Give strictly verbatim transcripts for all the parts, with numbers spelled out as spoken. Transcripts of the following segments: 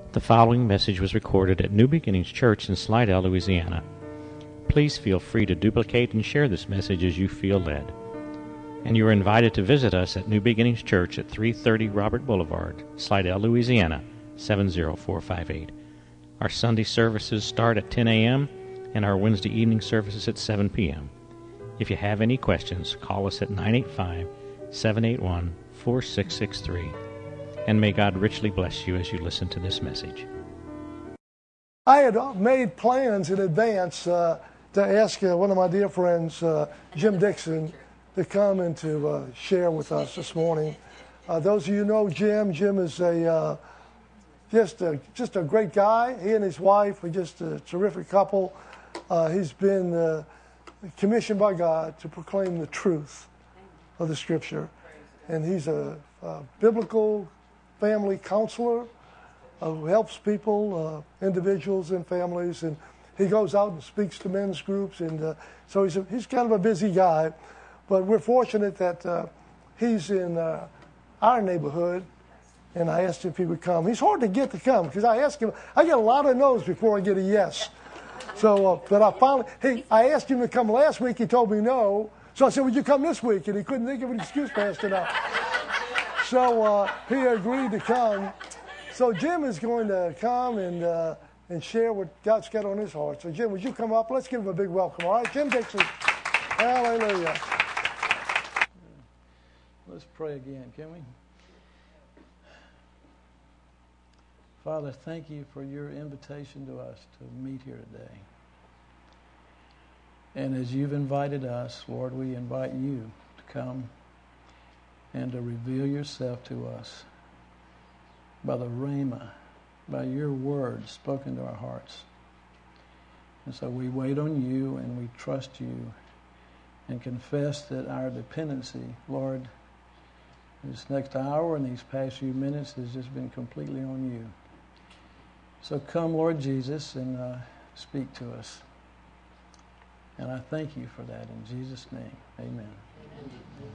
The following message was recorded at New Beginnings Church in Slidell, Louisiana. Please feel free to duplicate and share this message as you feel led. And you are invited to visit us at New Beginnings Church at three thirty Robert Boulevard, Slidell, Louisiana, seven zero four five eight. Our Sunday services start at ten a.m. and our Wednesday evening services at seven p.m. If you have any questions, call us at nine eight five, seven eight one, four six six three. And may God richly bless you as you listen to this message. I had made plans in advance uh, to ask uh, one of my dear friends, uh, Jim Dixon, to come and to uh, share with us this morning. Uh, those of you who know Jim, Jim is a uh, just a just a great guy. He and his wife are just a terrific couple. Uh, he's been uh, commissioned by God to proclaim the truth of the Scripture, and he's a, a biblical family counselor uh, who helps people, uh, individuals and families, and he goes out and speaks to men's groups, and uh, so he's a, he's kind of a busy guy, but we're fortunate that uh, he's in uh, our neighborhood, and I asked him if he would come. He's hard to get to come because I asked him, I get a lot of no's before I get a yes. So, uh, but I finally, he, I asked him to come last week. He told me no. So I said, would you come this week? And he couldn't think of an excuse fast enough. So uh, he agreed to come. So Jim is going to come and uh, and share what God's got on his heart. So Jim, would you come up? Let's give him a big welcome. All right, Jim Dixon. Hallelujah. Let's pray again, can we? Father, thank you for your invitation to us to meet here today. And as you've invited us, Lord, we invite you to come and to reveal yourself to us by the rhema, by your word spoken to our hearts. And so we wait on you and we trust you and confess that our dependency, Lord, this next hour and these past few minutes has just been completely on you. So come, Lord Jesus, and uh, speak to us. And I thank you for that in Jesus' name. Amen. Amen.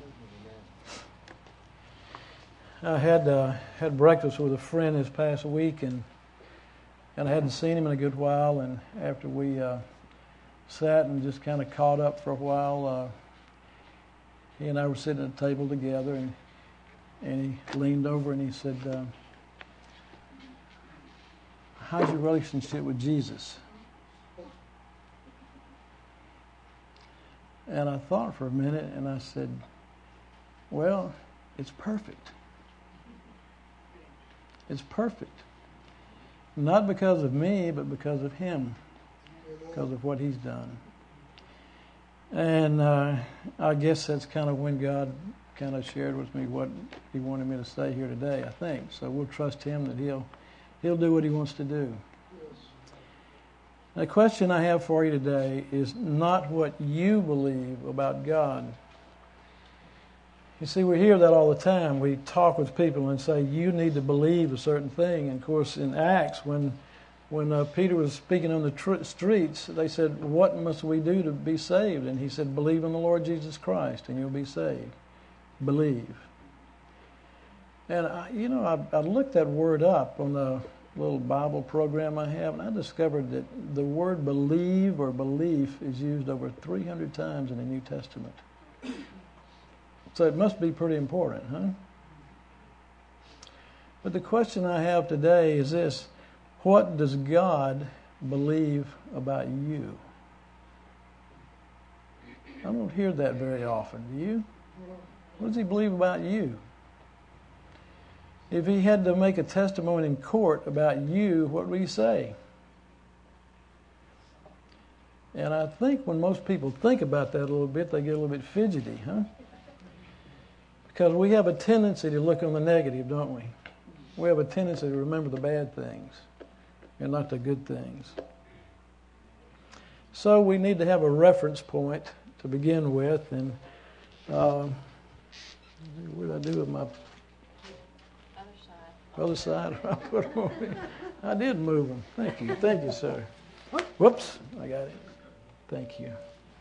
I had uh, had breakfast with a friend this past week, and and I hadn't seen him in a good while. And after we uh, sat and just kind of caught up for a while, uh, he and I were sitting at a table together, and and he leaned over and he said, uh, "How's your relationship with Jesus?" And I thought for a minute, and I said, "Well, it's perfect. It's perfect. Not because of me, but because of him, because of what he's done." And uh, I guess that's kind of when God kind of shared with me what he wanted me to say here today, I think. So we'll trust him that he'll he'll do what he wants to do. The question I have for you today is not what you believe about God. You see, we hear that all the time. We talk with people and say, you need to believe a certain thing. And, of course, in Acts, when when uh, Peter was speaking on the tr- streets, they said, what must we do to be saved? And he said, believe in the Lord Jesus Christ, and you'll be saved. Believe. And, I, you know, I, I looked that word up on the little Bible program I have, and I discovered that the word believe or belief is used over three hundred times in the New Testament. So it must be pretty important, huh? But the question I have today is this: what does God believe about you? I don't hear that very often, do you? What does he believe about you? If he had to make a testimony in court about you, what would he say? And I think when most people think about that a little bit, they get a little bit fidgety, huh? Because we have a tendency to look on the negative, don't we? We have a tendency to remember the bad things and not the good things. So we need to have a reference point to begin with. And uh, what did I do with my other side? Other side? I did move them. Thank you. Thank you, sir. Whoops. I got it. Thank you.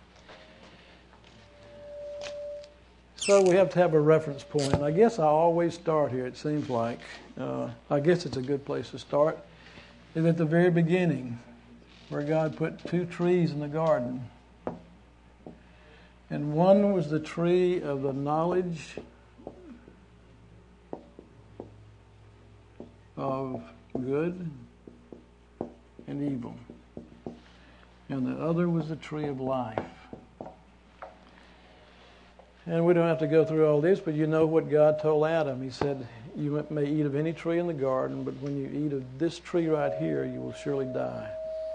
So we have to have a reference point. I guess I always start here, it seems like. Uh, I guess it's a good place to start. is at the very beginning, where God put two trees in the garden. And one was the tree of the knowledge of good and evil. And the other was the tree of life. And we don't have to go through all this, but you know what God told Adam. He said, you may eat of any tree in the garden, but when you eat of this tree right here, you will surely die.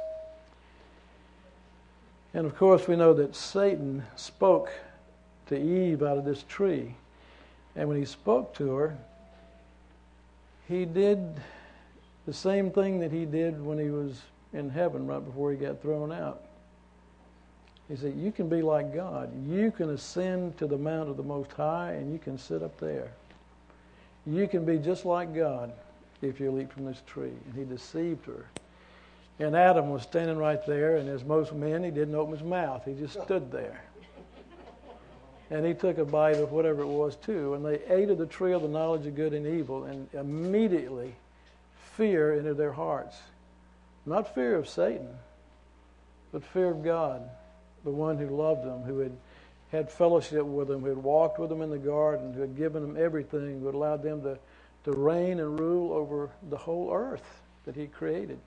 And of course, we know that Satan spoke to Eve out of this tree. And when he spoke to her, he did the same thing that he did when he was in heaven right before he got thrown out. He said, you can be like God. You can ascend to the mount of the Most High and you can sit up there. You can be just like God if you'll eat from this tree. And he deceived her. And Adam was standing right there, and as most men, he didn't open his mouth. He just stood there. And he took a bite of whatever it was too, and they ate of the tree of the knowledge of good and evil, and immediately fear entered their hearts. Not fear of Satan, but fear of God, the one who loved them, who had had fellowship with them, who had walked with them in the garden, who had given them everything, who had allowed them to, to reign and rule over the whole earth that he created.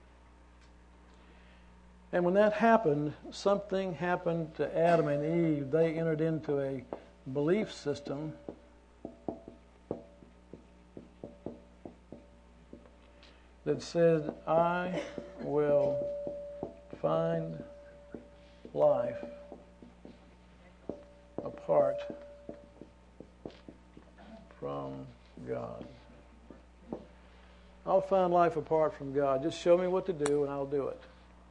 And when that happened, something happened to Adam and Eve. They entered into a belief system that said, I will find life apart from God. I'll find life apart from God. Just show me what to do and I'll do it.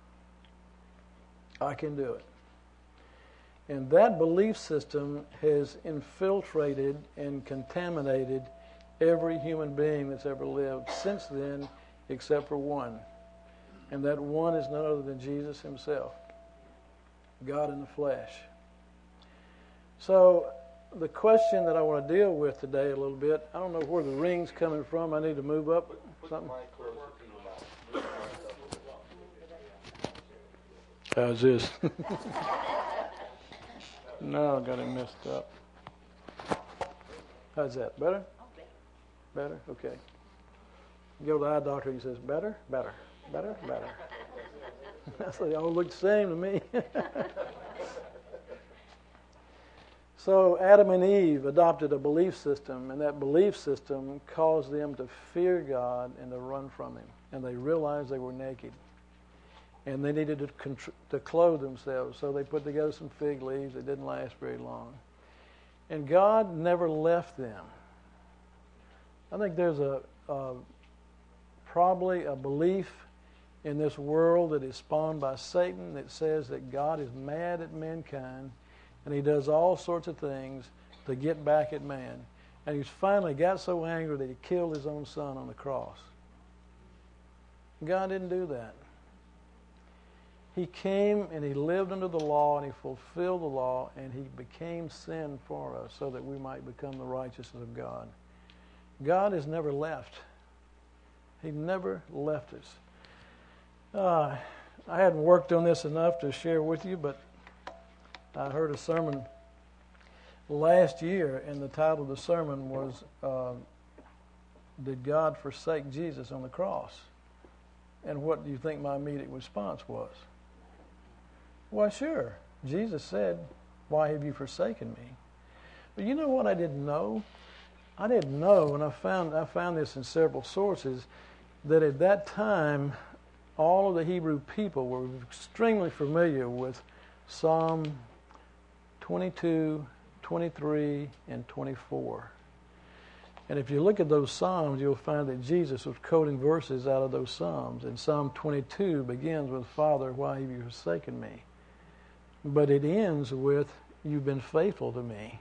I can do it. And that belief system has infiltrated and contaminated every human being that's ever lived since then, except for one. And that one is none other than Jesus himself, God in the flesh. So the question that I want to deal with today a little bit, I don't know where the ring's coming from. I need to move up something. How's this? No, I got it messed up. How's that? Better? Better? Okay. You go to the eye doctor and he says, better? Better. Better? Better. So they all look the same to me. So Adam and Eve adopted a belief system, and that belief system caused them to fear God and to run from him. And they realized they were naked. And they needed to, contr- to clothe themselves, so they put together some fig leaves. It didn't last very long. And God never left them. I think there's a, a probably a belief in this world that is spawned by Satan that says that God is mad at mankind, and he does all sorts of things to get back at man. And he's finally got so angry that he killed his own son on the cross. God didn't do that. He came and he lived under the law and he fulfilled the law and he became sin for us so that we might become the righteousness of God. God has never left. He never left us. Uh, I hadn't worked on this enough to share with you, but I heard a sermon last year, and the title of the sermon was, uh, Did God Forsake Jesus on the Cross? And what do you think my immediate response was? Why, sure. Jesus said, why have you forsaken me? But you know what I didn't know? I didn't know, and I found I found this in several sources, that at that time, all of the Hebrew people were extremely familiar with Psalm twenty-two, twenty-three, and twenty-four. And if you look at those Psalms, you'll find that Jesus was quoting verses out of those Psalms. And Psalm twenty-two begins with, Father, why have you forsaken me? But it ends with, you've been faithful to me.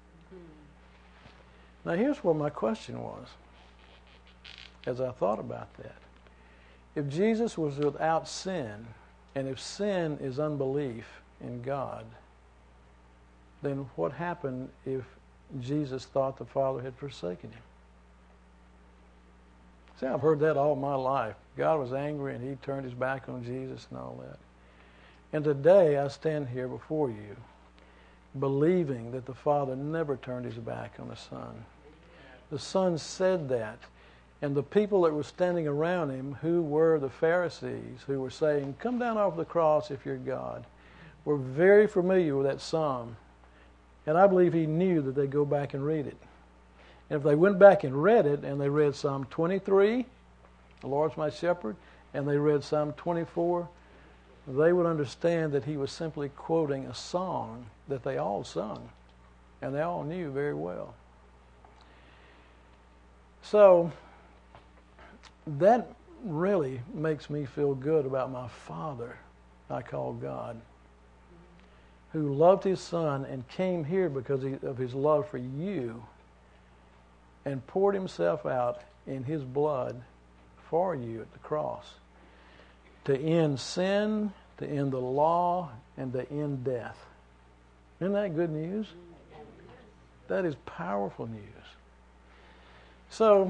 Now here's what my question was, as I thought about that. If Jesus was without sin, and if sin is unbelief in God, then what happened if Jesus thought the Father had forsaken him? See, I've heard that all my life. God was angry and he turned his back on Jesus and all that. And today I stand here before you believing that the Father never turned his back on the Son. The Son said that. And the people that were standing around him, who were the Pharisees, who were saying, come down off the cross if you're God, were very familiar with that psalm. And I believe he knew that they'd go back and read it. And if they went back and read it, and they read Psalm twenty-three, the Lord's my shepherd, and they read Psalm twenty-four, they would understand that he was simply quoting a song that they all sung, and they all knew very well. So that really makes me feel good about my Father, I call God, who loved his Son and came here because of his love for you and poured himself out in his blood for you at the cross to end sin, to end the law, and to end death. Isn't that good news? That is powerful news. So,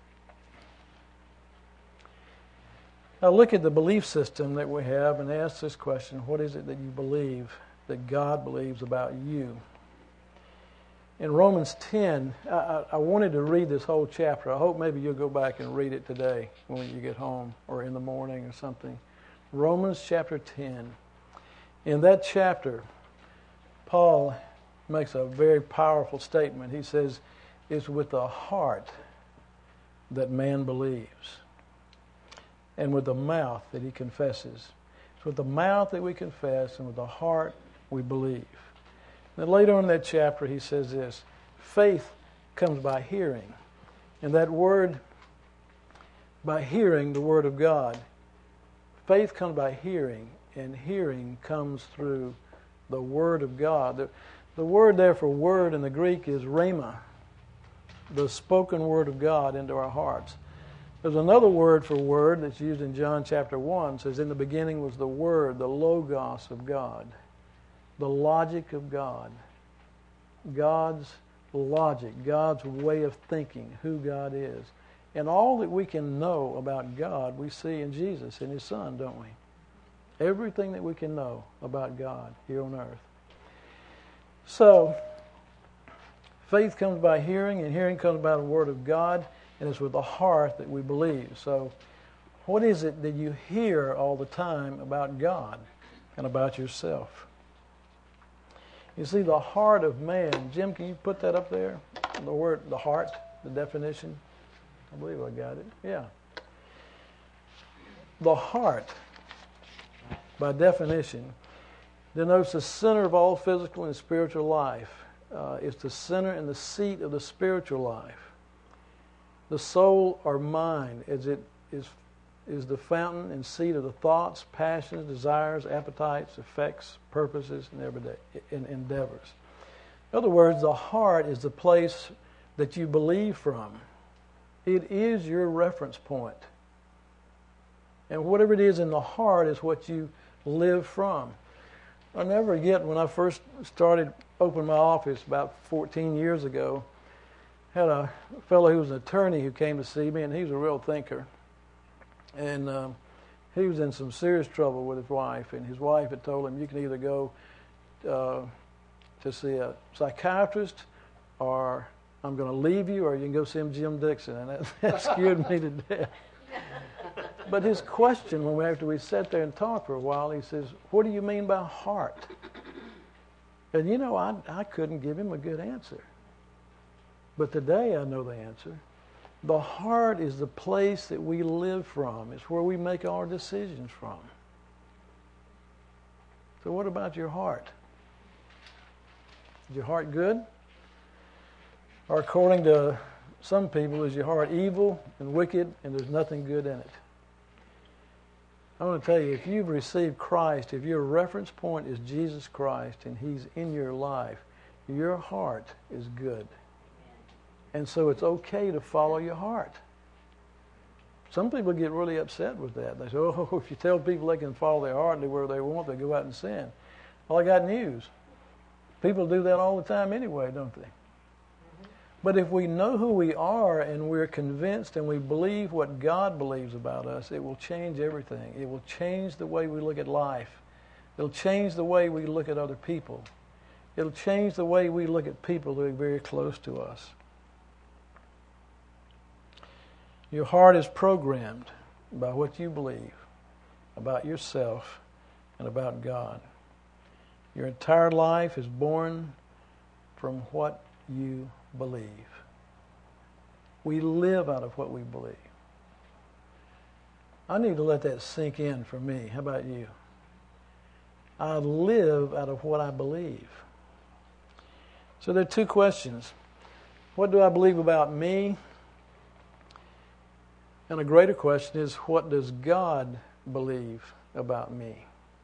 now look at the belief system that we have and ask this question: what is it that you believe, that God believes about you? In Romans ten, I, I wanted to read this whole chapter. I hope maybe you'll go back and read it today when you get home or in the morning or something. Romans chapter ten. In that chapter, Paul makes a very powerful statement. He says, it's with the heart that man believes, and with the mouth that he confesses. It's with the mouth that we confess, and with the heart we believe. Then later on in that chapter, he says this: faith comes by hearing. And that word, by hearing the word of God. Faith comes by hearing, and hearing comes through the word of God. The, the word there for word in the Greek is rhema, the spoken word of God into our hearts. There's another word for word that's used in John chapter one. It says, in the beginning was the word, the logos of God, the logic of God, God's logic, God's way of thinking, who God is. And all that we can know about God, we see in Jesus and his Son, don't we? Everything that we can know about God here on earth. So, faith comes by hearing, and hearing comes by the word of God, and it's with the heart that we believe. So, what is it that you hear all the time about God and about yourself? You see, the heart of man. Jim, can you put that up there? The word, the heart, the definition. I believe I got it. Yeah. The heart, by definition, denotes the center of all physical and spiritual life. Uh, it's the center and the seat of the spiritual life. The soul or mind, as it is, is the fountain and seat of the thoughts, passions, desires, appetites, effects, purposes, and everyday and endeavors. In other words, the heart is the place that you believe from. It is your reference point. And whatever it is in the heart is what you live from. I'll never forget when I first started opening my office about fourteen years ago, I had a fellow who was an attorney who came to see me, and he was a real thinker. And um, he was in some serious trouble with his wife, and his wife had told him, you can either go uh, to see a psychiatrist, or I'm going to leave you, or you can go see him, Jim Dixon. And that, that scared me to death. But his question, when we after we sat there and talked for a while, he says, what do you mean by heart? And you know, I, I couldn't give him a good answer. But today I know the answer. The heart is the place that we live from. It's where we make our decisions from. So what about your heart? Is your heart good? Or according to some people, is your heart evil and wicked and there's nothing good in it? I want to tell you, if you've received Christ, if your reference point is Jesus Christ and he's in your life, your heart is good. And so it's okay to follow your heart. Some people get really upset with that. They say, oh, if you tell people they can follow their heart and do whatever they want, they go out and sin. Well, I got news. People do that all the time anyway, don't they? But if we know who we are and we're convinced and we believe what God believes about us, it will change everything. It will change the way we look at life. It'll change the way we look at other people. It'll change the way we look at people who are very close to us. Your heart is programmed by what you believe about yourself and about God. Your entire life is born from what you believe. We live out of what we believe. I need to let that sink in for me. How about you? I live out of what I believe. So there are two questions. What do I believe about me? And a greater question is, what does God believe about me?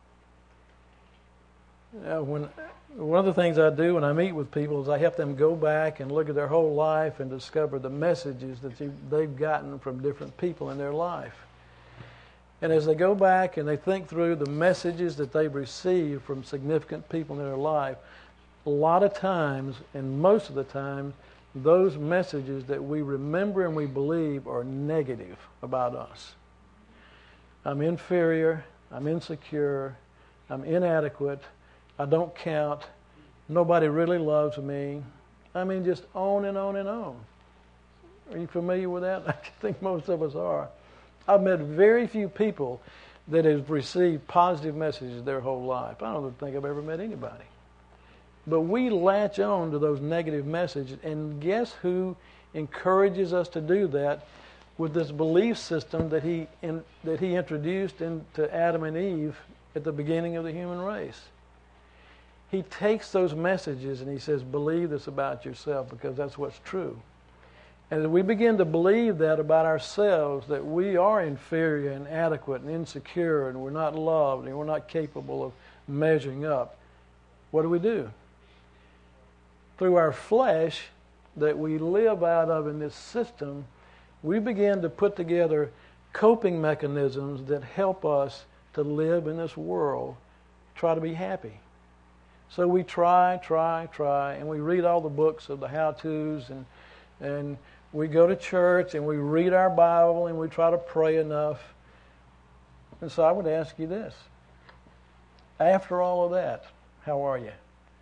Now, when, one of the things I do when I meet with people is I help them go back and look at their whole life and discover the messages that they've gotten from different people in their life. And as they go back and they think through the messages that they've received from significant people in their life, a lot of times, and most of the time, those messages that we remember and we believe are negative about us. I'm inferior, I'm insecure, I'm inadequate, I don't count, nobody really loves me. I mean, just on and on and on. Are you familiar with that? I think most of us are. I've met very few people that have received positive messages their whole life. I don't think I've ever met anybody. But we latch on to those negative messages, and guess who encourages us to do that with this belief system that he in, that he introduced into Adam and Eve at the beginning of the human race? He takes those messages and he says, believe this about yourself because that's what's true. And as we begin to believe that about ourselves, that we are inferior and inadequate and insecure and we're not loved and we're not capable of measuring up, what do we do? Through our flesh that we live out of in this system, we begin to put together coping mechanisms that help us to live in this world, try to be happy. So we try, try, try, and we read all the books of the how-tos, and and we go to church, and we read our Bible, and we try to pray enough. And so I would ask you this. After all of that, how are you?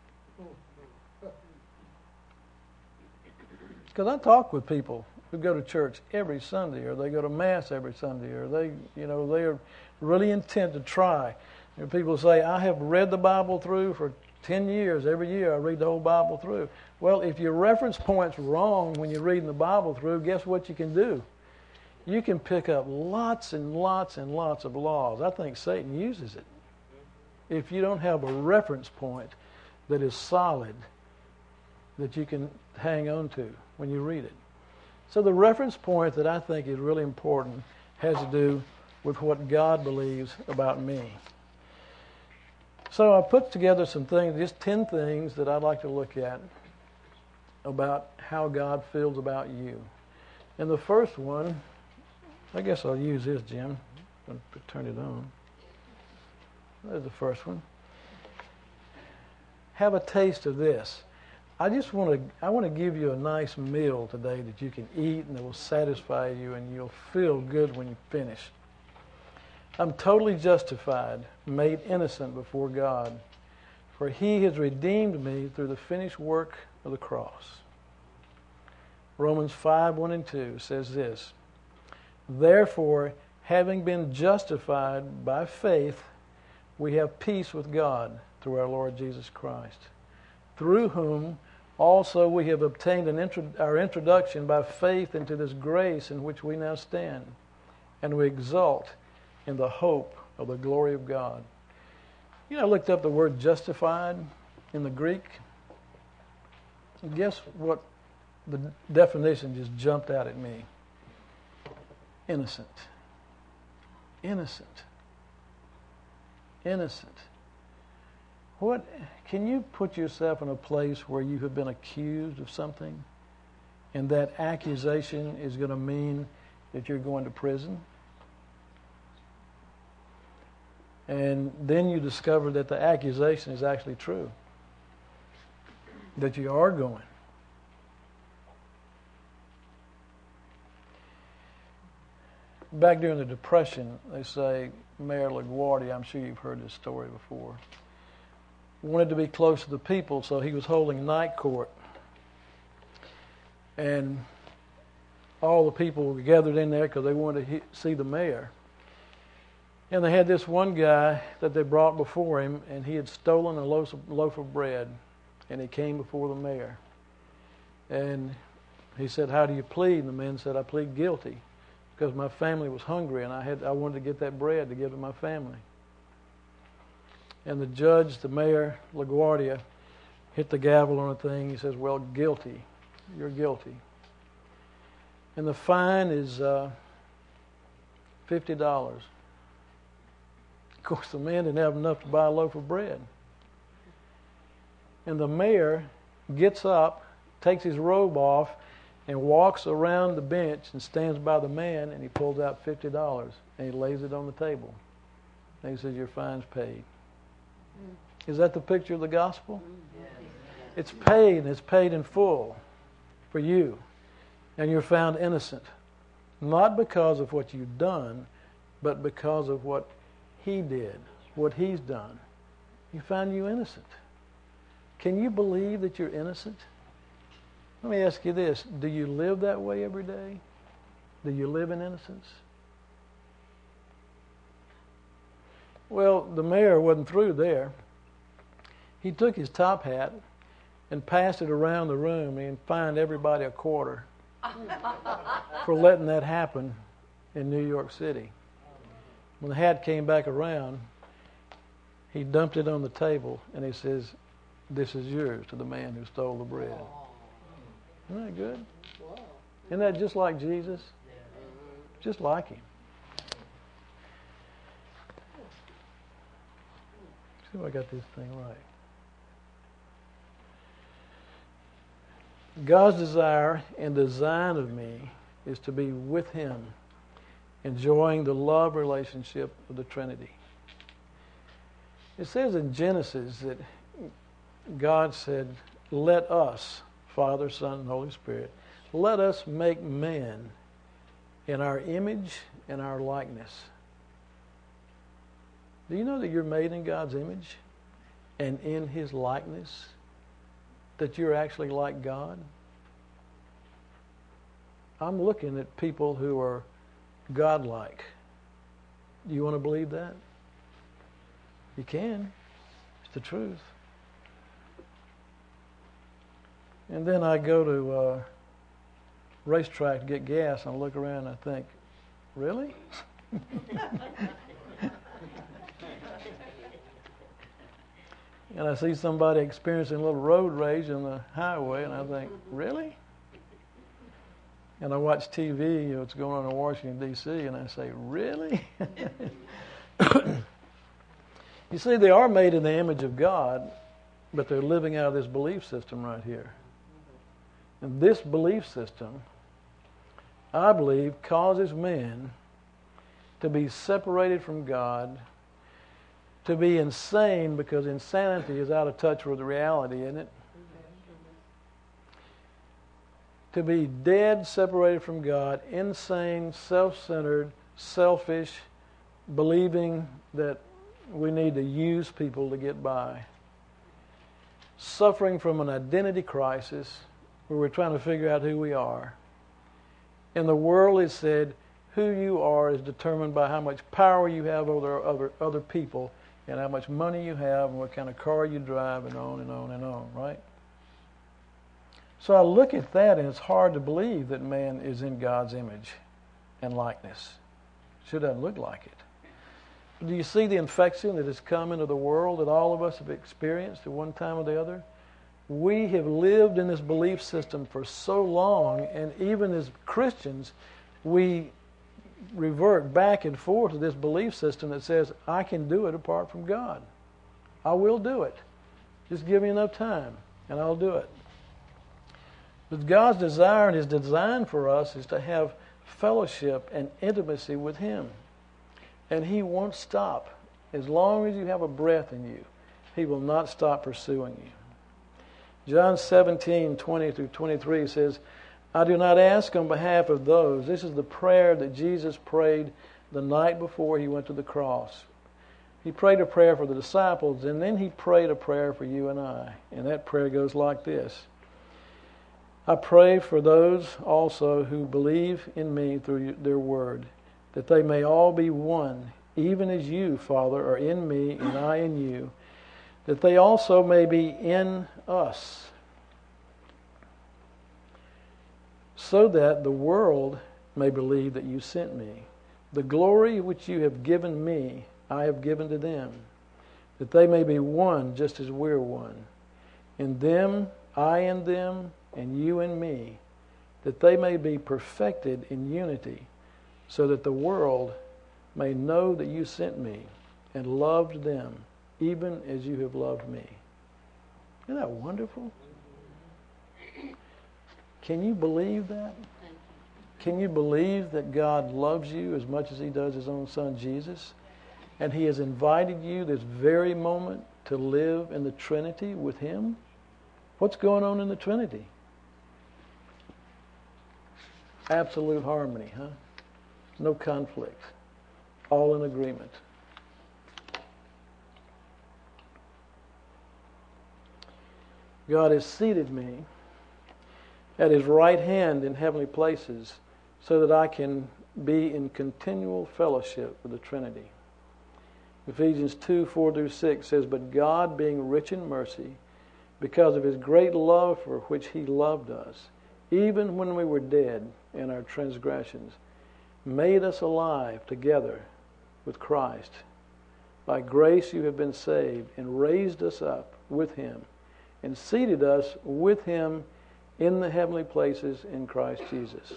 Because I talk with people who go to church every Sunday, or they go to Mass every Sunday, or they, you know, they are really intent to try. And people say, I have read the Bible through for ten years. Every year I read the whole Bible through. Well, if your reference point's wrong when you're reading the Bible through, guess what you can do? You can pick up lots and lots and lots of laws. I think Satan uses it. If you don't have a reference point that is solid, that you can hang on to when you read it. So the reference point that I think is really important has to do with what God believes about me. So I put together some things, just ten things that I'd like to look at about how God feels about you. And the first one, I guess I'll use this, Jim. I'm going to turn it on. There's the first one. Have a taste of this. I just want to I want to give you a nice meal today that you can eat and that will satisfy you and you'll feel good when you finish. I'm totally justified, made innocent before God, for He has redeemed me through the finished work of the cross. Romans five, one and two says this, therefore, having been justified by faith, we have peace with God through our Lord Jesus Christ, through whom also we have obtained an intro- our introduction by faith into this grace in which we now stand, and we exult in the hope of the glory of God. You know, I looked up the word justified in the Greek. And guess what the definition just jumped out at me? Innocent. Innocent. Innocent. What, can you put yourself in a place where you have been accused of something and that accusation is going to mean that you're going to prison? And then you discover that the accusation is actually true, that you are going. back during the Depression, they say Mayor LaGuardia, I'm sure you've heard this story before, wanted to be close to the people, so he was holding night court. And all the people were gathered in there because they wanted to he- see the mayor. And they had this one guy that they brought before him, and he had stolen a loaf of, loaf of bread, and he came before the mayor. And he said, "How do you plead?" And the man said, "I plead guilty because my family was hungry, and I had I wanted to get that bread to give to my family." And the judge, the mayor, LaGuardia, hit the gavel on the thing. He says, "Well, guilty. You're guilty." And the fine is uh, fifty dollars. Of course, the man didn't have enough to buy a loaf of bread. And the mayor gets up, takes his robe off, and walks around the bench and stands by the man, and he pulls out fifty dollars, and he lays it on the table. And he says, "Your fine's paid." Is that the picture of the gospel? It's paid, and it's paid in full for you. And you're found innocent. Not because of what you've done, but because of what He did, what He's done. He found you innocent. Can you believe that you're innocent? Let me ask you this. Do you live that way every day? Do you live in innocence? Well, the mayor wasn't through there. He took his top hat and passed it around the room and fined everybody a quarter for letting that happen in New York City. When the hat came back around, he dumped it on the table and he says, "This is yours," to the man who stole the bread. Isn't that good? Isn't that just like Jesus? Just like Him. See if I got this thing right. God's desire and design of me is to be with Him, enjoying the love relationship of the Trinity. It says in Genesis that God said, "Let us," Father, Son, and Holy Spirit, "let us make man in our image and our likeness." Do you know that you're made in God's image and in His likeness? That you're actually like God? I'm looking at people who are God-like. Do you want to believe that? You can. It's the truth. And then I go to uh, racetrack to get gas, and I look around and I think, really? And I see somebody experiencing a little road rage on the highway, and I think, really? And I watch T V, what's going on in Washington, D C, and I say, really? You see, they are made in the image of God, but they're living out of this belief system right here. And this belief system, I believe, causes men to be separated from God, to be insane, because insanity is out of touch with reality, isn't it? To be dead, separated from God, insane, self-centered, selfish, believing that we need to use people to get by. Suffering from an identity crisis where we're trying to figure out who we are. In the world, it said, who you are is determined by how much power you have over other, other people, and how much money you have, and what kind of car you drive, and on and on and on, right? So I look at that, and it's hard to believe that man is in God's image and likeness. Sure doesn't look like it. But do you see the infection that has come into the world that all of us have experienced at one time or the other? We have lived in this belief system for so long, and even as Christians, we revert back and forth to this belief system that says, I can do it apart from God. I will do it. Just give me enough time, and I'll do it. But God's desire and His design for us is to have fellowship and intimacy with Him. And He won't stop. As long as you have a breath in you, He will not stop pursuing you. John seventeen, twenty through twenty-three says, I do not ask on behalf of those. This is the prayer that Jesus prayed the night before he went to the cross. He prayed a prayer for the disciples, and then he prayed a prayer for you and I. And that prayer goes like this. I pray for those also who believe in me through their word, that they may all be one, even as you, Father, are in me and I in you, that they also may be in us, so that the world may believe that you sent me. The glory which you have given me, I have given to them, that they may be one just as we're one. In them, I in them, and you in me, that they may be perfected in unity, so that the world may know that you sent me and loved them, even as you have loved me. Isn't that wonderful? Can you believe that? Can you believe that God loves you as much as he does his own son Jesus? And he has invited you this very moment to live in the Trinity with him? What's going on in the Trinity? Absolute harmony, huh? No conflict. All in agreement. God has seated me at his right hand in heavenly places so that I can be in continual fellowship with the Trinity. Ephesians two, four through six says, But God, being rich in mercy, because of his great love for which he loved us, even when we were dead in our transgressions, made us alive together with Christ. By grace you have been saved, and raised us up with him, and seated us with him in the heavenly places in Christ Jesus.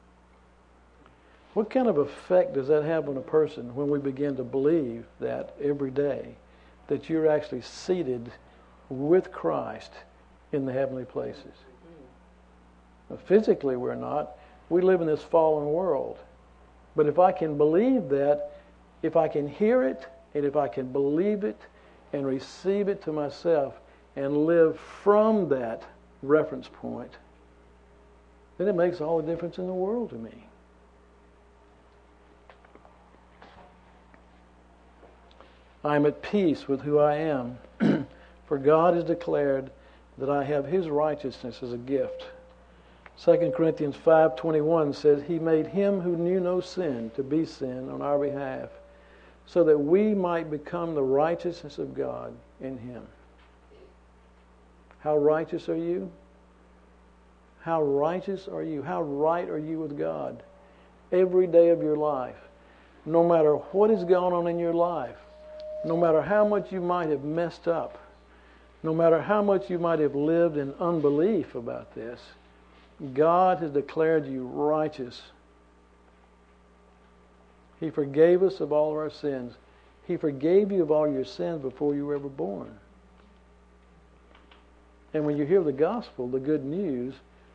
What kind of effect does that have on a person when we begin to believe that every day, that you're actually seated with Christ in the heavenly places? Now, physically we're not. We live in this fallen world. But if I can believe that, if I can hear it, and if I can believe it and receive it to myself and live from that reference point, then it makes all the difference in the world to me. I am at peace with who I am, for God has declared that I have his righteousness as a gift. Second Corinthians five twenty-one says, He made him who knew no sin to be sin on our behalf, so that we might become the righteousness of God in him. How righteous are you? How righteous are you? How right are you with God? Every day of your life, no matter what is going on in your life, no matter how much you might have messed up, no matter how much you might have lived in unbelief about this, God has declared you righteous. He forgave us of all of our sins. He forgave you of all your sins before you were ever born. And when you hear the gospel, the good news,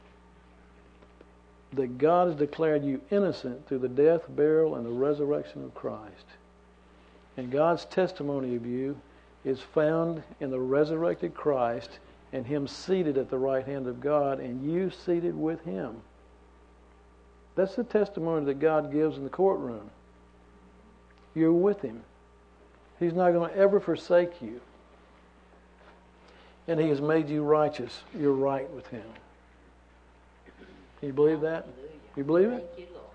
that God has declared you innocent through the death, burial, and the resurrection of Christ. And God's testimony of you is found in the resurrected Christ and him seated at the right hand of God and you seated with him. That's the testimony that God gives in the courtroom. You're with him. He's not going to ever forsake you. And he has made you righteous. You're right with him. Can you believe that? You believe it?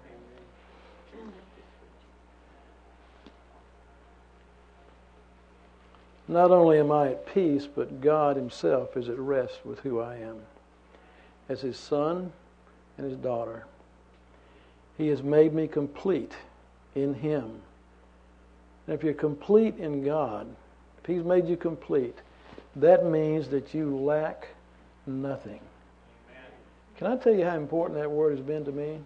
Not only am I at peace, but God himself is at rest with who I am. As his son and his daughter. He has made me complete in him. And if you're complete in God, if he's made you complete, that means that you lack nothing. Can I tell you how important that word has been to me?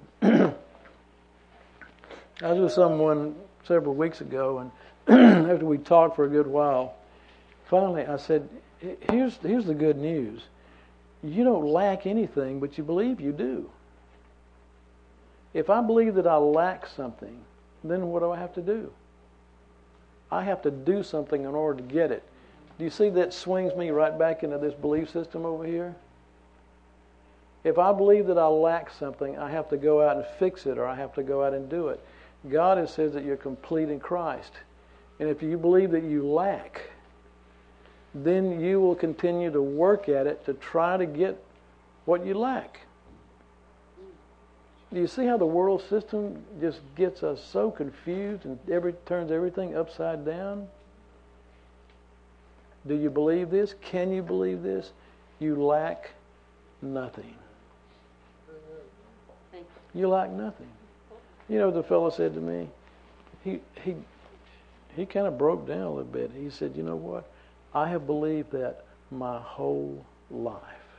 I was with someone several weeks ago, and after we talked for a good while, finally I said, here's, here's the good news. You don't lack anything, but you believe you do. If I believe that I lack something, then what do I have to do? I have to do something in order to get it. Do you see that swings me right back into this belief system over here? If I believe that I lack something, I have to go out and fix it, or I have to go out and do it. God has said that you're complete in Christ. And if you believe that you lack, then you will continue to work at it to try to get what you lack. Do you see how the world system just gets us so confused and every, turns everything upside down? Do you believe this? Can you believe this? You lack nothing. You lack nothing. You know what the fellow said to me? He he he kind of broke down a little bit. He said, you know what? I have believed that my whole life.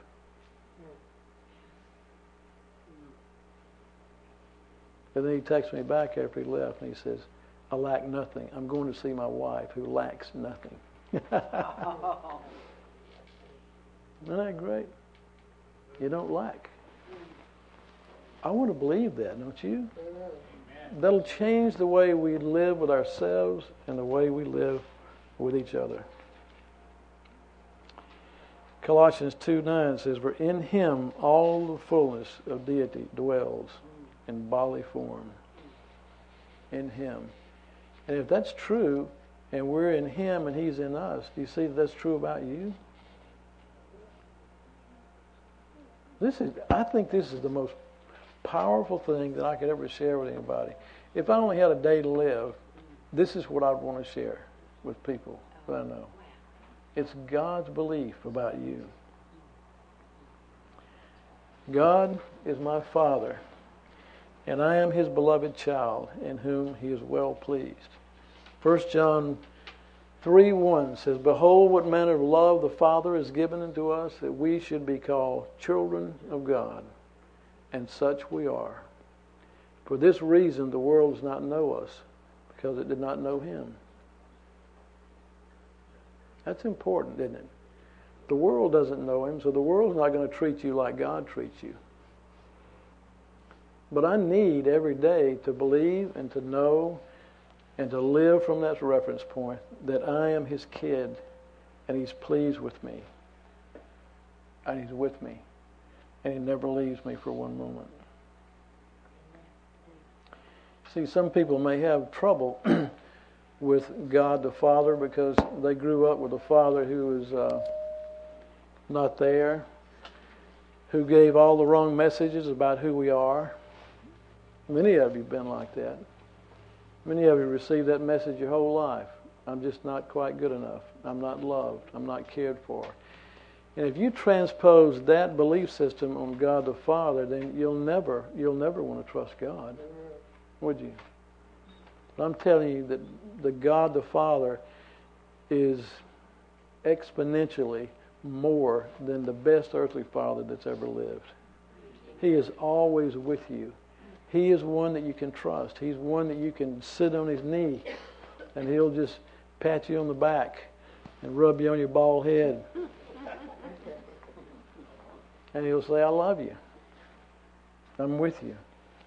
And then he texted me back after he left, and he says, I lack nothing. I'm going to see my wife who lacks nothing. Isn't that great? You don't lack. I want to believe that, don't you? Amen. That'll change the way we live with ourselves and the way we live with each other. Colossians two nine says, for in him all the fullness of deity dwells in bodily form. In him. And if that's true, and we're in him and he's in us, do you see that that's true about you? This is, I think this is the most powerful thing that I could ever share with anybody. If I only had a day to live, this is what I'd want to share with people that I know. It's God's belief about you. God is my Father, and I am his beloved child, in whom he is well pleased. First John three one says, behold, what manner of love the Father has given unto us, that we should be called children of God. And such we are. For this reason the world does not know us, because it did not know him. That's important, isn't it? The world doesn't know him, so the world's not going to treat you like God treats you. But I need every day to believe and to know and to live from that reference point that I am his kid and he's pleased with me. And he's with me. And he never leaves me for one moment. See, some people may have trouble with God the Father because they grew up with a father who was uh, not there, who gave all the wrong messages about who we are. Many of you have been like that. Many of you received that message your whole life. I'm just not quite good enough. I'm not loved. I'm not cared for. And if you transpose that belief system on God the Father, then you'll never, you'll never want to trust God, would you? But I'm telling you that the God the Father is exponentially more than the best earthly father that's ever lived. He is always with you. He is one that you can trust. He's one that you can sit on his knee and he'll just pat you on the back and rub you on your bald head. And he'll say, I love you. I'm with you.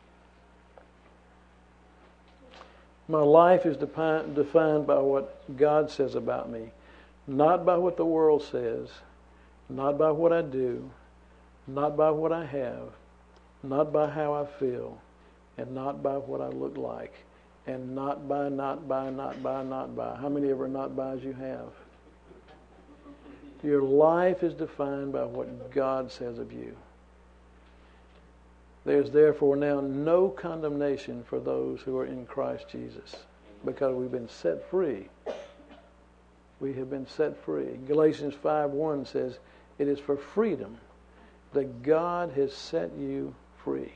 My life is depi- defined by what God says about me, not by what the world says, not by what I do, not by what I have, not by how I feel, and not by what I look like, and not by, not by, not by, not by. How many ever not bys you have? Your life is defined by what God says of you. There's therefore now no condemnation for those who are in Christ Jesus, because we've been set free. We have been set free. Galatians five one says, it is for freedom that God has set you free.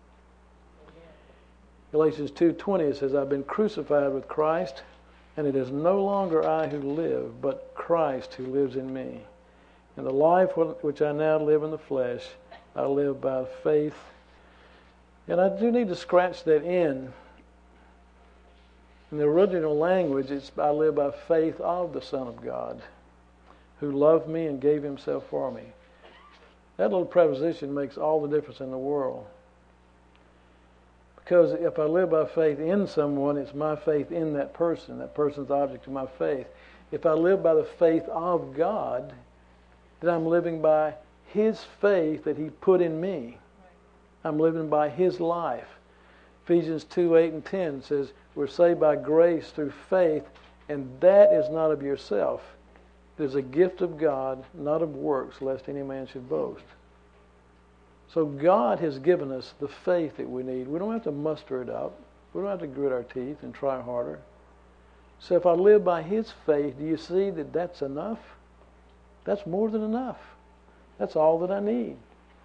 Galatians two twenty says, I've been crucified with Christ, and it is no longer I who live, but Christ who lives in me. And the life which I now live in the flesh, I live by faith. And I do need to scratch that in. In the original language, it's I live by faith of the Son of God, who loved me and gave himself for me. That little preposition makes all the difference in the world. Because if I live by faith in someone, it's my faith in that person. That person's the object of my faith. If I live by the faith of God, then I'm living by His faith that He put in me. I'm living by His life. Ephesians two, eight, and ten says, we're saved by grace through faith, and that is not of yourself. It is a gift of God, not of works, lest any man should boast. So God has given us the faith that we need. We don't have to muster it up. We don't have to grit our teeth and try harder. So if I live by His faith, do you see that that's enough? That's more than enough. That's all that I need.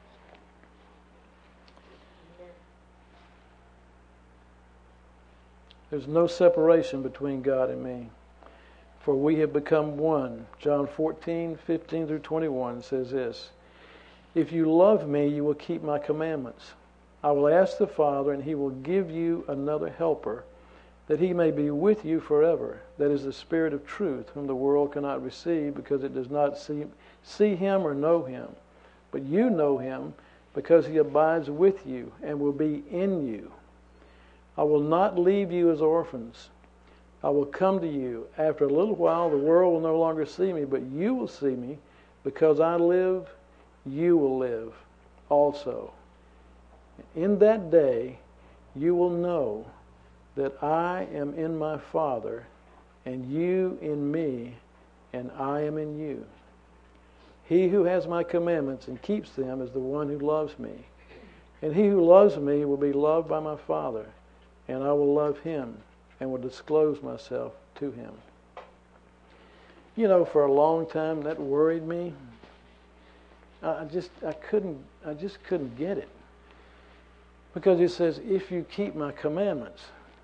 There's no separation between God and me. For we have become one. John fourteen, fifteen through twenty-one says this. If you love me, you will keep my commandments. I will ask the Father, and He will give you another helper, that He may be with you forever. That is the Spirit of truth, whom the world cannot receive, because it does not see, see Him or know Him. But you know Him, because He abides with you and will be in you. I will not leave you as orphans. I will come to you. After a little while, the world will no longer see me, but you will see me. Because I live, you will live also. In that day, you will know that I am in my Father, and you in me, and I am in you. He who has my commandments and keeps them is the one who loves me. And he who loves me will be loved by my Father, and I will love him and will disclose myself to him. You know, for a long time that worried me. I just I couldn't I just couldn't get it. Because it says, if you keep my commandments.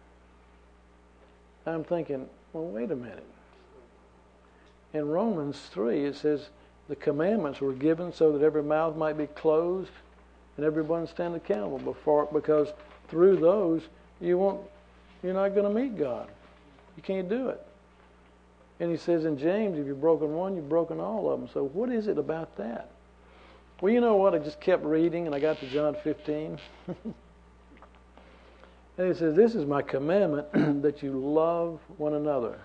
I'm thinking, well, wait a minute. In Romans three, it says the commandments were given so that every mouth might be closed and everyone stand accountable before, because through those you won't, you're not going to meet God. You can't do it. And he says in James, if you've broken one, you've broken all of them. So what is it about that? Well, you know what? I just kept reading, and I got to John fifteen. And it says, this is my commandment, that you love one another.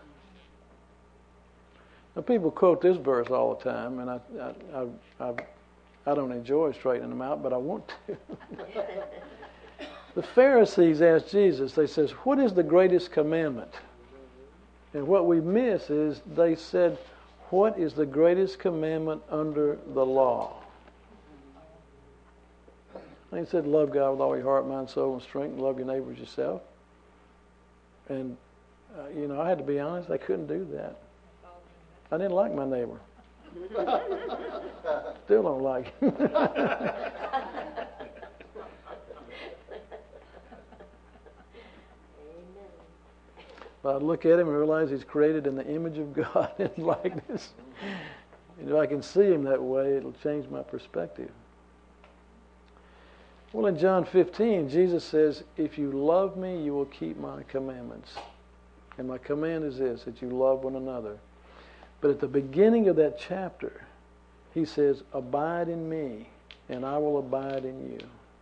Now, people quote this verse all the time, and I I, I, I, I don't enjoy straightening them out, but I want to. The Pharisees asked Jesus, they says, what is the greatest commandment? And what we miss is they said, what is the greatest commandment under the law? And he said, love God with all your heart, mind, soul, and strength, and love your neighbor as yourself. And, uh, you know, I had to be honest, I couldn't do that. I didn't like my neighbor. Still don't like him. But I'd look at him and realize he's created in the image of God and likeness. And if I can see him that way, it'll change my perspective. Well, in John fifteen, Jesus says, if you love me, you will keep my commandments. And my command is this, that you love one another. But at the beginning of that chapter, he says, abide in me, and I will abide in you.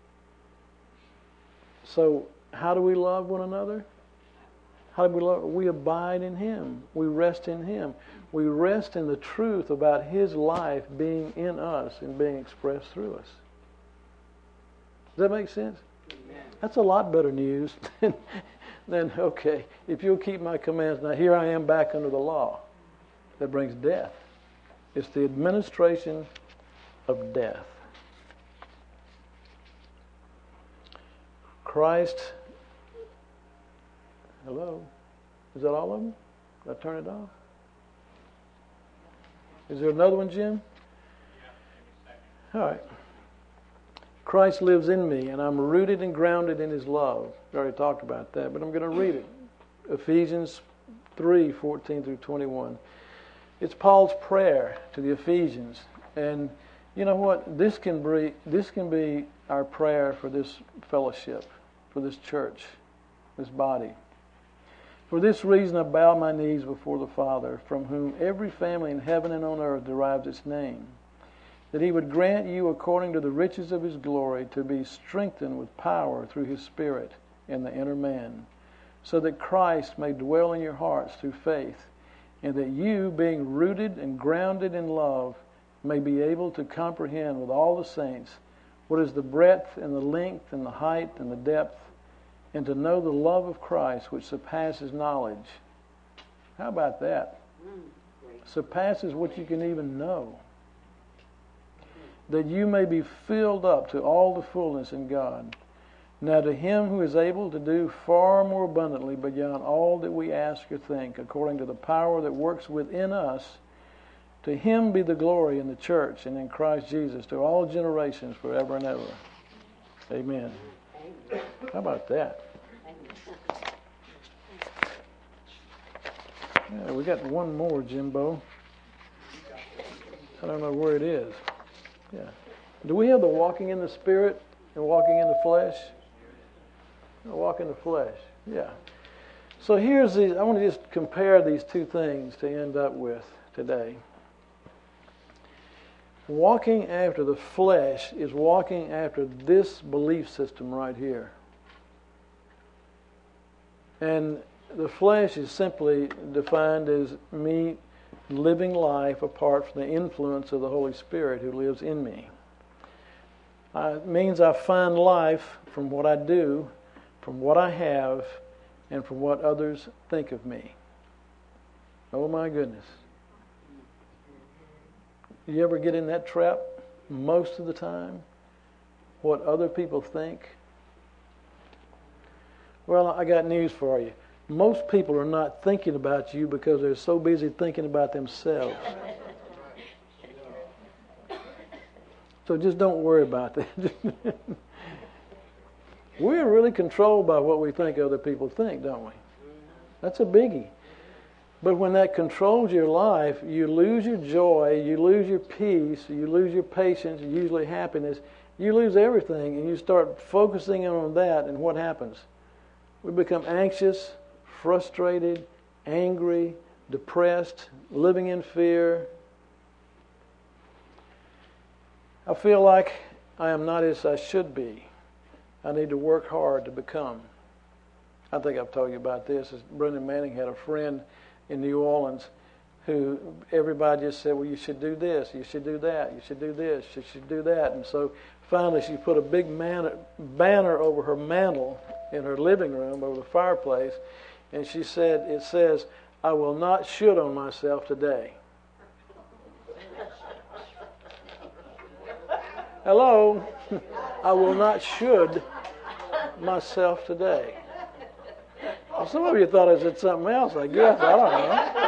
So, how do we love one another? How do we love? We abide in him. We rest in him. We rest in the truth about his life being in us and being expressed through us. Does that make sense? Amen. That's a lot better news than, than, okay, if you'll keep my commands. Now here I am back under the law. That brings death. It's the administration of death. Christ, hello? Is that all of them? Did I turn it off? Is there another one, Jim? All right. Christ lives in me, and I'm rooted and grounded in his love. We already talked about that, but I'm going to read it. Ephesians three, fourteen through twenty-one. It's Paul's prayer to the Ephesians. And you know what? This can be, this can be our prayer for this fellowship, for this church, this body. For this reason I bow my knees before the Father, from whom every family in heaven and on earth derives its name, that he would grant you, according to the riches of his glory, to be strengthened with power through his Spirit in the inner man, so that Christ may dwell in your hearts through faith, and that you, being rooted and grounded in love, may be able to comprehend with all the saints what is the breadth and the length and the height and the depth, and to know the love of Christ which surpasses knowledge. How about that? Surpasses what you can even know. That you may be filled up to all the fullness in God. Now to Him who is able to do far more abundantly beyond all that we ask or think, according to the power that works within us, to Him be the glory in the church and in Christ Jesus to all generations forever and ever. Amen. How about that? Yeah, we got one more, Jimbo. I don't know where it is. Yeah. Do we have the walking in the Spirit and walking in the flesh? Walk in the flesh. Yeah. So here's the. I want to just compare these two things to end up with today. Walking after the flesh is walking after this belief system right here. And the flesh is simply defined as me living life apart from the influence of the Holy Spirit who lives in me. Uh, it means I find life from what I do, from what I have, and from what others think of me. Oh my goodness. You ever get in that trap? Most of the time, what other people think. Well, I got news for you. Most people are not thinking about you because they're so busy thinking about themselves. So just don't worry about that. We're really controlled by what we think other people think, don't we? That's a biggie. But when that controls your life, you lose your joy, you lose your peace, you lose your patience, usually happiness. You lose everything, and you start focusing on that, and what happens? We become anxious, frustrated, angry, depressed, living in fear. I feel like I am not as I should be. I need to work hard to become. I think I've told you about this. Brendan Manning had a friend in New Orleans who everybody just said, well, you should do this, you should do that, you should do this, you should do that. And so finally she put a big man- banner over her mantle in her living room, over the fireplace, and she said, it says, I will not should on myself today. Hello? I will not should myself today. Well, some of you thought I said something else, I guess. I don't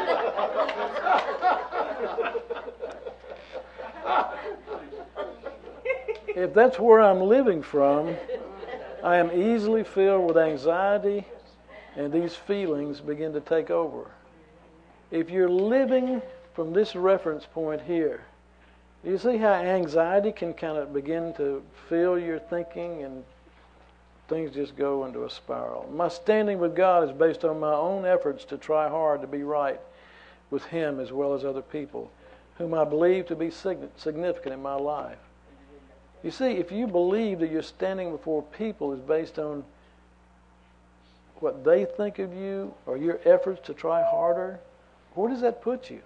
know. If that's where I'm living from, I am easily filled with anxiety, and these feelings begin to take over. If you're living from this reference point here, do you see how anxiety can kind of begin to fill your thinking and things just go into a spiral? My standing with God is based on my own efforts to try hard to be right with Him as well as other people, whom I believe to be significant in my life. You see, if you believe that you're standing before people is based on what they think of you or your efforts to try harder, where does that put you?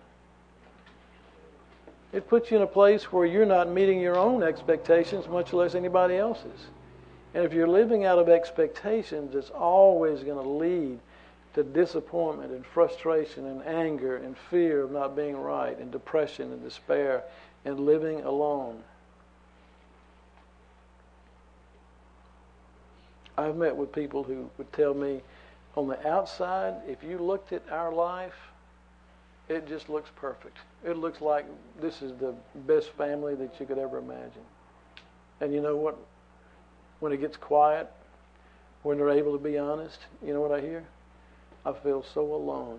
It puts you in a place where you're not meeting your own expectations, much less anybody else's. And if you're living out of expectations, it's always going to lead to disappointment and frustration and anger and fear of not being right and depression and despair and living alone. I've met with people who would tell me, on the outside, if you looked at our life, it just looks perfect. It looks like this is the best family that you could ever imagine. And you know what? When it gets quiet, when they're able to be honest, you know what I hear? I feel so alone.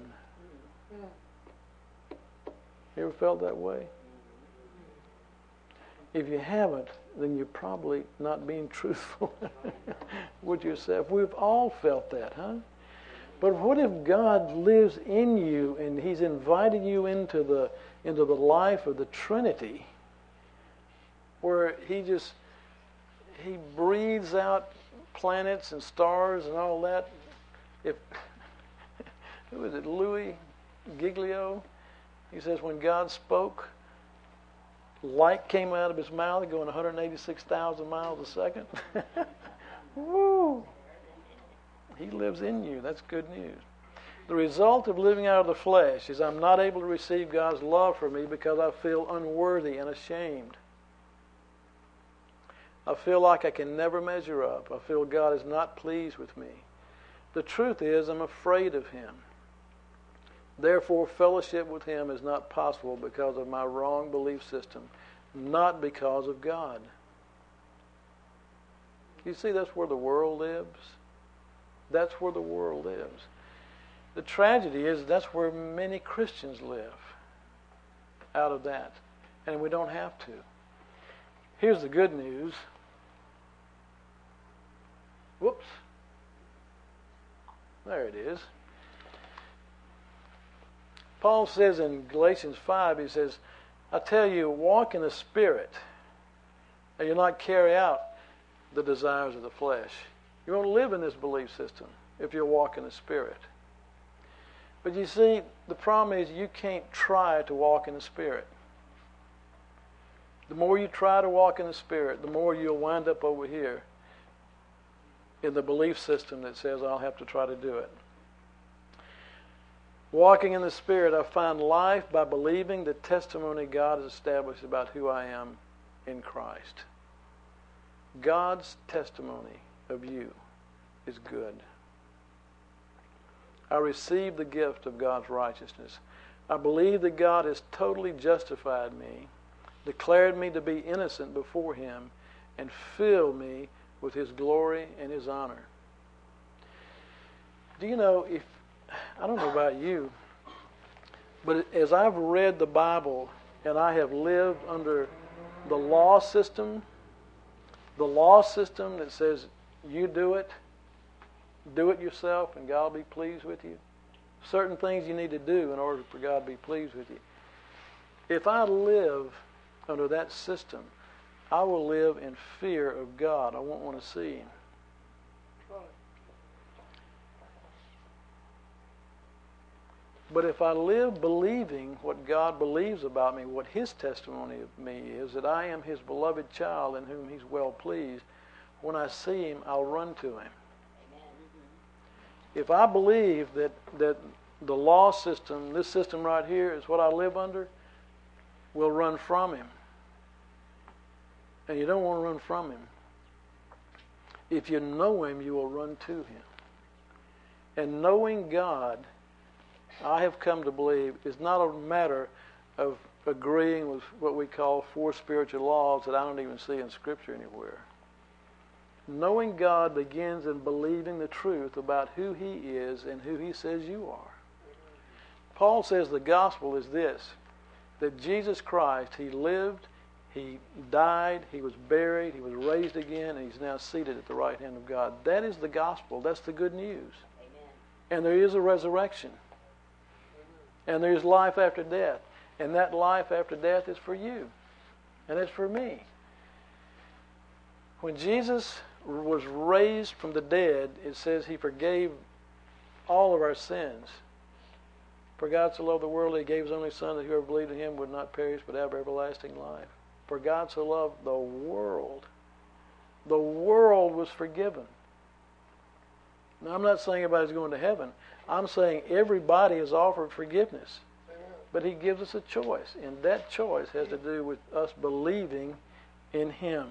You ever felt that way? If you haven't, then you're probably not being truthful with yourself. We've all felt that, huh? But what if God lives in you and He's invited you into the into the life of the Trinity, where He just He breathes out planets and stars and all that? If who is it, Louis Giglio? He says when God spoke, light came out of his mouth going one hundred eighty-six thousand miles a second? Woo! He lives in you. That's good news. The result of living out of the flesh is I'm not able to receive God's love for me because I feel unworthy and ashamed. I feel like I can never measure up. I feel God is not pleased with me. The truth is, I'm afraid of Him. Therefore, fellowship with Him is not possible because of my wrong belief system, not because of God. You see, that's where the world lives. That's where the world lives. The tragedy is that's where many Christians live, out of that. And we don't have to. Here's the good news. Whoops. There it is. Paul says in Galatians five, he says, I tell you, walk in the Spirit, and you'll not carry out the desires of the flesh. You won't live in this belief system if you walk in the Spirit. But you see, the problem is you can't try to walk in the Spirit. The more you try to walk in the Spirit, the more you'll wind up over here in the belief system that says, I'll have to try to do it. Walking in the Spirit, I find life by believing the testimony God has established about who I am in Christ. God's testimony of you is good. I receive the gift of God's righteousness. I believe that God has totally justified me, declared me to be innocent before Him, and filled me with His glory and His honor. Do you know, if I don't know about you, but as I've read the Bible and I have lived under the law system, the law system that says you do it, do it yourself and God will be pleased with you. Certain things you need to do in order for God to be pleased with you. If I live under that system, I will live in fear of God. I won't want to see Him. But if I live believing what God believes about me, what His testimony of me is, that I am His beloved child in whom He's well pleased, when I see Him, I'll run to Him. Amen. If I believe that, that the law system, this system right here, is what I live under, we'll run from Him. And you don't want to run from Him. If you know Him, you will run to Him. And knowing God, I have come to believe, is not a matter of agreeing with what we call four spiritual laws that I don't even see in Scripture anywhere. Knowing God begins in believing the truth about who He is and who He says you are. Paul says the gospel is this, that Jesus Christ, He lived, He died, He was buried, He was raised again, and He's now seated at the right hand of God. That is the gospel. That's the good news. Amen. And there is a resurrection. And there's life after death. And that life after death is for you. And it's for me. When Jesus was raised from the dead, it says He forgave all of our sins. For God so loved the world that He gave His only Son, that whoever believed in Him would not perish but have everlasting life. For God so loved the world. The world was forgiven. Now, I'm not saying anybody's going to heaven. I'm saying everybody is offered forgiveness. But He gives us a choice. And that choice has to do with us believing in Him.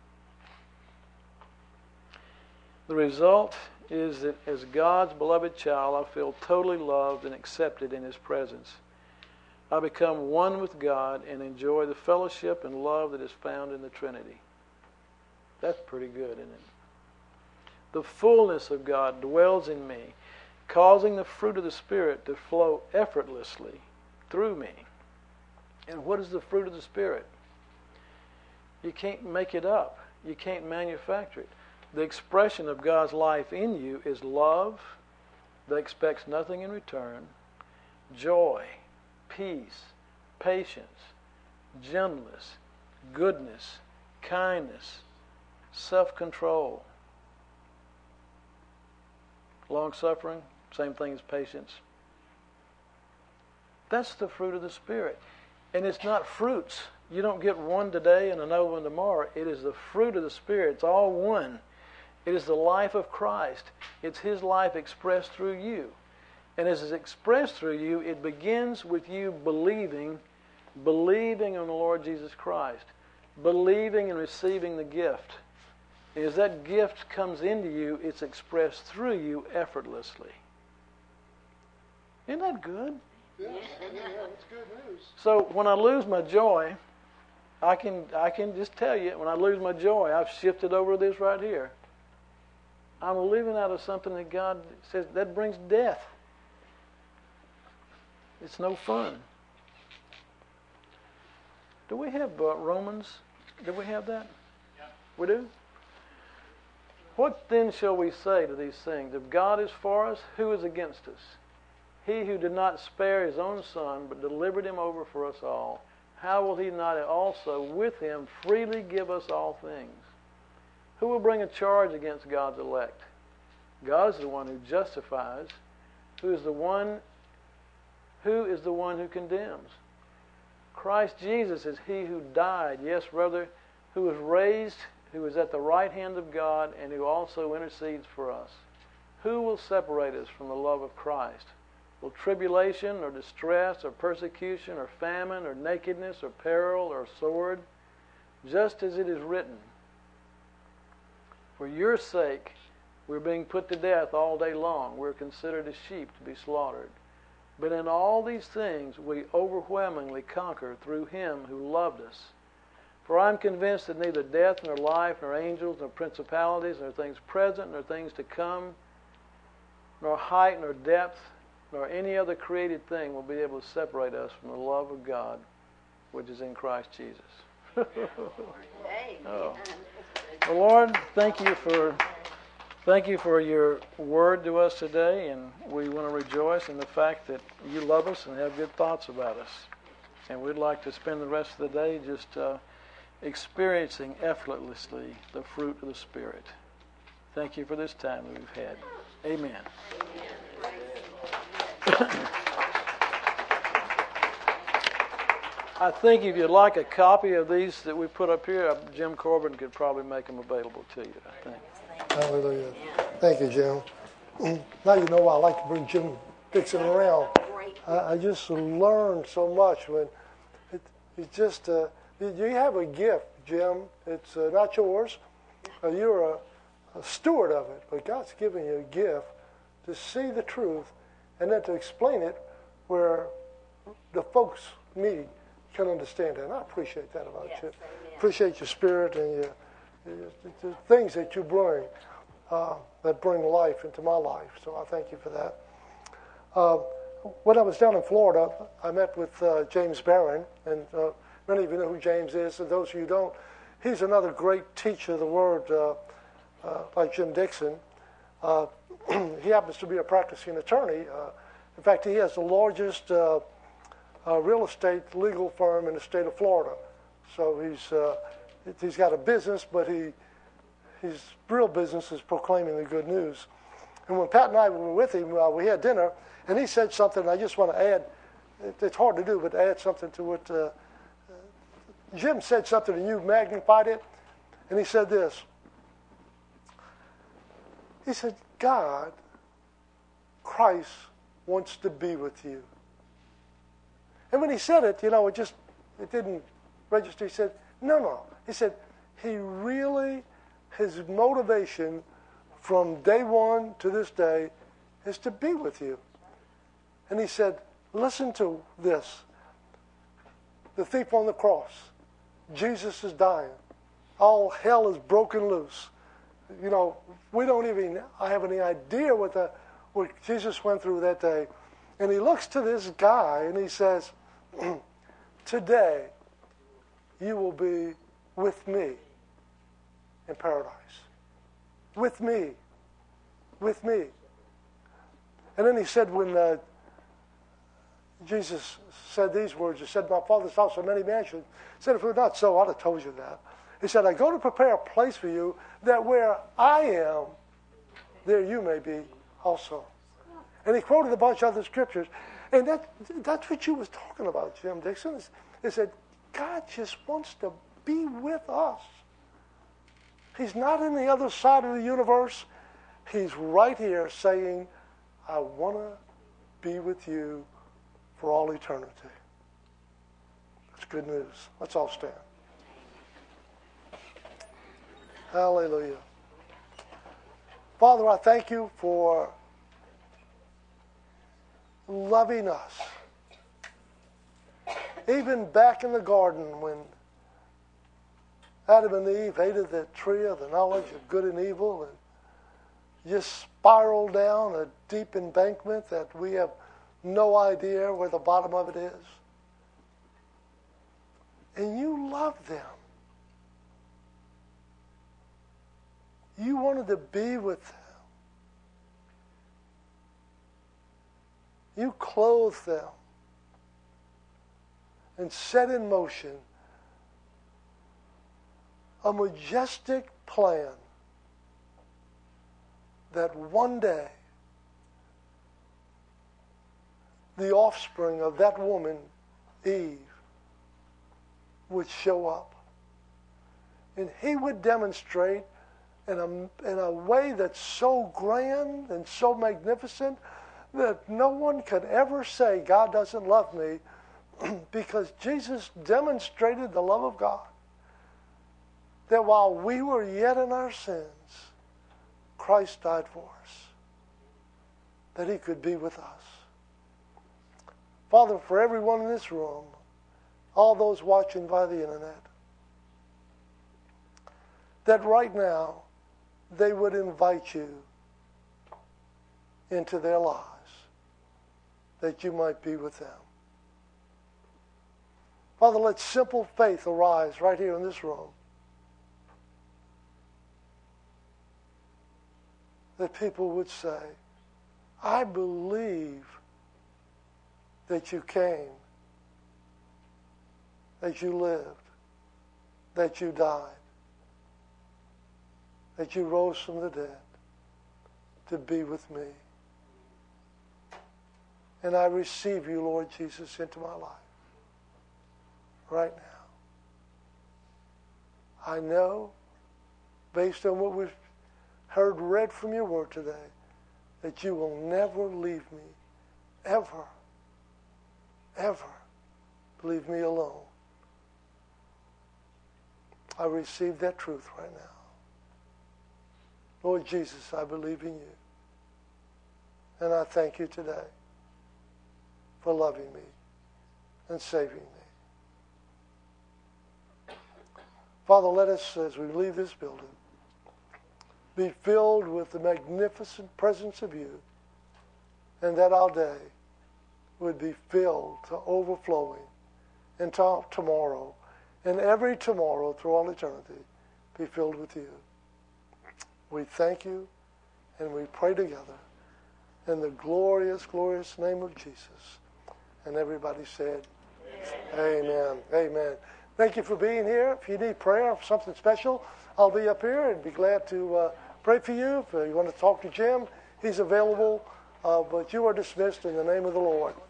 The result is that as God's beloved child, I feel totally loved and accepted in His presence. I become one with God and enjoy the fellowship and love that is found in the Trinity. That's pretty good, isn't it? The fullness of God dwells in me, causing the fruit of the Spirit to flow effortlessly through me. And what is the fruit of the Spirit? You can't make it up. You can't manufacture it. The expression of God's life in you is love that expects nothing in return, joy, peace, patience, gentleness, goodness, kindness, self-control, long-suffering, same thing as patience. That's the fruit of the Spirit. And it's not fruits. You don't get one today and another one tomorrow. It is the fruit of the Spirit. It's all one. It is the life of Christ. It's His life expressed through you. And as it's expressed through you, it begins with you believing, believing in the Lord Jesus Christ, believing and receiving the gift. And as that gift comes into you, it's expressed through you effortlessly. Isn't that good? Yes, yeah, it's good news. So when I lose my joy, I can I can just tell you, when I lose my joy, I've shifted over to this right here. I'm living out of something that God says that brings death. It's no fun. Do we have uh, Romans? Do we have that? Yeah. We do? What then shall we say to these things? If God is for us, who is against us? He who did not spare His own Son, but delivered Him over for us all, how will He not also with Him freely give us all things? Who will bring a charge against God's elect? God is the one who justifies. Who is the one who is the one who condemns? Christ Jesus is He who died, yes, brother, who was raised, who is at the right hand of God, and who also intercedes for us. Who will separate us from the love of Christ? Will tribulation or distress or persecution or famine or nakedness or peril or sword? Just as it is written, for your sake we're being put to death all day long. We're considered as sheep to be slaughtered. But in all these things we overwhelmingly conquer through Him who loved us. For I'm convinced that neither death nor life nor angels nor principalities nor things present nor things to come nor height nor depth nor any other created thing will be able to separate us from the love of God which is in Christ Jesus. Oh. Well, Lord, thank you for thank you for your word to us today, and we want to rejoice in the fact that you love us and have good thoughts about us. And we'd like to spend the rest of the day just uh, experiencing effortlessly the fruit of the Spirit. Thank you for this time that we've had. Amen. I think if you'd like a copy of these that we put up here, Jim Corbin could probably make them available to you, I think. Hallelujah. Thank you, Jim. Now you know why I like to bring Jim Dixon around. I, I just learned so much when it, it's just, uh, you have a gift, Jim. It's uh, not yours. Uh, you're a, a steward of it, but God's given you a gift to see the truth and then to explain it where the folks need can understand it. And I appreciate that about yes, you. Amen. Appreciate your spirit and your, your, the things that you bring uh, that bring life into my life. So I thank you for that. Uh, when I was down in Florida, I met with uh, James Barron, and uh, many of you know who James is, and those of you who don't, he's another great teacher of the Word, uh, uh, like Jim Dixon. Uh, he happens to be a practicing attorney. Uh, in fact, he has the largest uh, uh, real estate legal firm in the state of Florida. So he's uh, he's got a business, but he his real business is proclaiming the good news. And when Pat and I were with him, uh, we had dinner, and he said something. I just want to add. It, it's hard to do, but add something to what uh, Jim said something, and you magnified it. And he said this. He said, God, Christ wants to be with you. And when he said it, you know, it just, it didn't register. He said, no, no. He said, he really, his motivation from day one to this day is to be with you. And he said, listen to this. The thief on the cross. Jesus is dying. All hell is broken loose. You know, we don't even have any idea what the what Jesus went through that day. And he looks to this guy and he says, today you will be with me in paradise. With me. With me. And then he said when uh, Jesus said these words, he said, my Father's house are many mansions. He said, if it were not so, I'd have told you that. He said, I go to prepare a place for you, that where I am, there you may be also. And he quoted a bunch of other scriptures. And that, that's what you was talking about, Jim Dixon, is, is that God just wants to be with us. He's not in the other side of the universe. He's right here saying, I want to be with you for all eternity. That's good news. Let's all stand. Hallelujah. Father, I thank you for loving us. Even back in the garden when Adam and Eve hated the tree of the knowledge of good and evil and just spiraled down a deep embankment that we have no idea where the bottom of it is. And you loved them. You wanted to be with them. You clothed them and set in motion a majestic plan that one day the offspring of that woman, Eve, would show up. And he would demonstrate in a, in a way that's so grand and so magnificent that no one could ever say God doesn't love me because Jesus demonstrated the love of God. That while we were yet in our sins, Christ died for us. That he could be with us. Father, for everyone in this room, all those watching by the internet, that right now they would invite you into their lives, that you might be with them. Father, let simple faith arise right here in this room. That people would say, I believe that you came, that you lived, that you died, that you rose from the dead to be with me. And I receive you, Lord Jesus, into my life right now. I know, based on what we've heard read from your word today, that you will never leave me, ever, ever leave me alone. I receive that truth right now. Lord Jesus, I believe in you. And I thank you today for loving me and saving me. Father, let us, as we leave this building, be filled with the magnificent presence of you, and that our day would be filled to overflowing until tomorrow, and every tomorrow through all eternity be filled with you. We thank you, and we pray together in the glorious, glorious name of Jesus. And everybody said, Amen. Amen. Amen. Thank you for being here. If you need prayer or something special, I'll be up here and be glad to uh, pray for you. If you want to talk to Jim, he's available. Uh, but you are dismissed in the name of the Lord.